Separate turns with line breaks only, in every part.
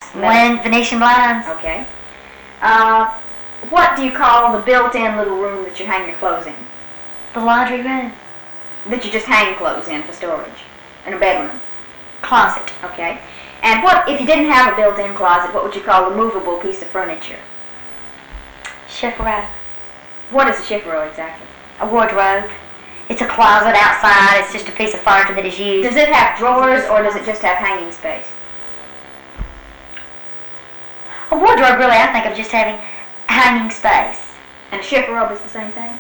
Wind, Venetian blinds.
Okay. What do you call the built-in little room that you hang your clothes in?
The laundry room.
That you just hang clothes in for storage? In a bedroom?
Closet.
Okay. And what, if you didn't have a built-in closet, what would you call a movable piece of furniture?
Chifforobe.
What is a chifforobe exactly?
A wardrobe. It's a closet outside. It's just a piece of furniture that is used.
Does it have drawers or does it just have hanging space?
A wardrobe, really, I think of just having hanging space.
And a chifforobe is the same thing?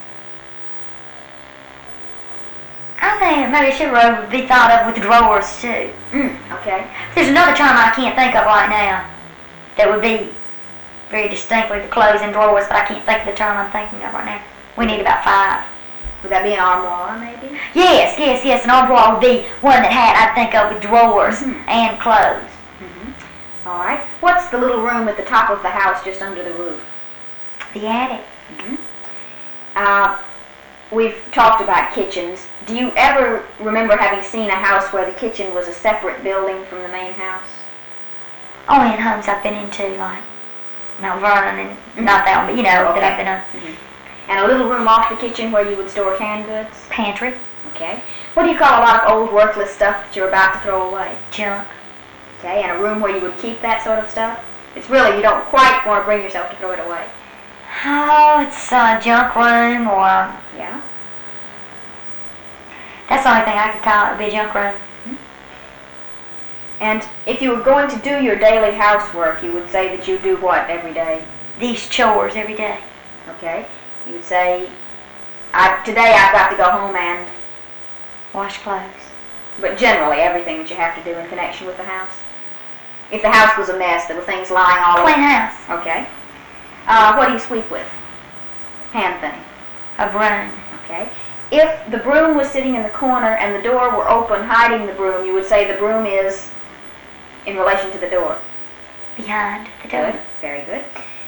I think maybe a chifforobe would be thought of with drawers, too.
Okay.
There's another term I can't think of right now that would be very distinctly the clothes and drawers, but I can't think of the term I'm thinking of right now. We need about 5.
Would that be an armoire, maybe?
Yes. An armoire would be one that had, I think of, with drawers and clothes.
All right. What's the little room at the top of the house just under the roof?
The attic.
We've talked about kitchens. Do you ever remember having seen a house where the kitchen was a separate building from the main house?
Only in homes I've been into, like Mount Vernon and not that one, but that I've been in.
And a little room off the kitchen where you would store canned goods?
Pantry.
Okay. What do you call a lot of old worthless stuff that you're about to throw away?
Junk.
Okay, and a room where you would keep that sort of stuff? It's really, you don't quite want to bring yourself to throw it away.
Oh, it's a junk room or...
Yeah?
That's the only thing I could call it, would be a junk room.
And if you were going to do your daily housework, you would say that you do what every day?
These chores every day.
Okay. You would say, today I've got to go home and...
Wash clothes.
But generally everything that you have to do in connection with the house? If the house was a mess, there were things lying all over.
Clean house.
Okay. What do you sweep with? Hand thing.
A broom.
Okay. If the broom was sitting in the corner and the door were open, hiding the broom, you would say the broom is in relation to the door.
Behind the door.
Good. Very good.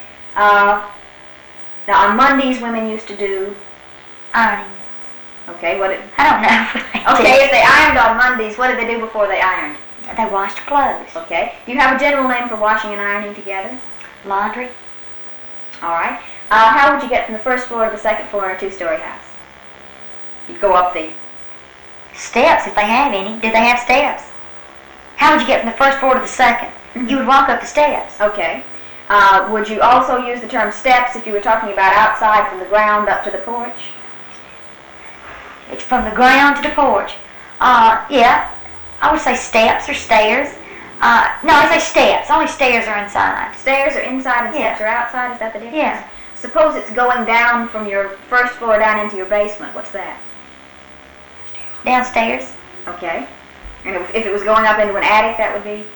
Now on Mondays, women used to do
ironing.
Okay.
I don't know.
Okay. If they ironed on Mondays, what did they do before they ironed?
They washed clothes.
Okay. Do you have a general name for washing and ironing together?
Laundry.
All right. How would you get from the first floor to the second floor in a 2-story house? You'd go up the...
Steps, if they have any. Do they have steps? How would you get from the first floor to the second? You would walk up the steps.
Okay. Would you also use the term steps if you were talking about outside from the ground up to the porch?
It's from the ground to the porch. Yeah. I would say steps or stairs. No, I say steps. Only stairs are inside.
Stairs are inside and steps are outside? Is that the difference?
Yeah.
Suppose it's going down from your first floor down into your basement. What's that?
Downstairs.
Okay. And if it was going up into an attic, that would be?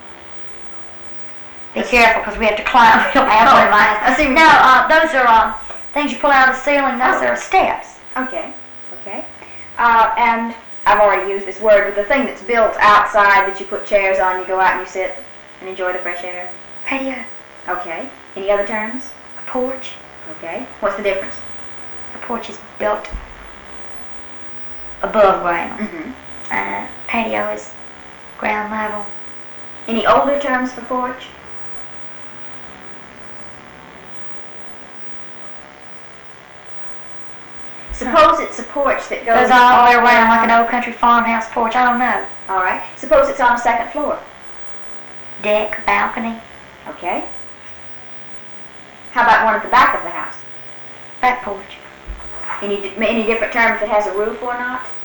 Be careful, because we have to climb. We don't have one
I see.
No, those are things you pull out of the ceiling. Those are steps.
Okay. Okay. And I've already used this word, but the thing that's built outside that you put chairs on, you go out and you sit and enjoy the fresh air.
Patio.
Okay. Any other terms?
A porch.
Okay. What's the difference?
A porch is built above ground. Patio is ground level.
Any older terms for porch? Suppose it's a porch that goes
all the way around like an old country farmhouse porch. I don't know.
All right. Suppose it's on the second floor.
Deck, balcony.
Okay. How about one at the back of the house?
Back porch.
Any different term if it has a roof or not?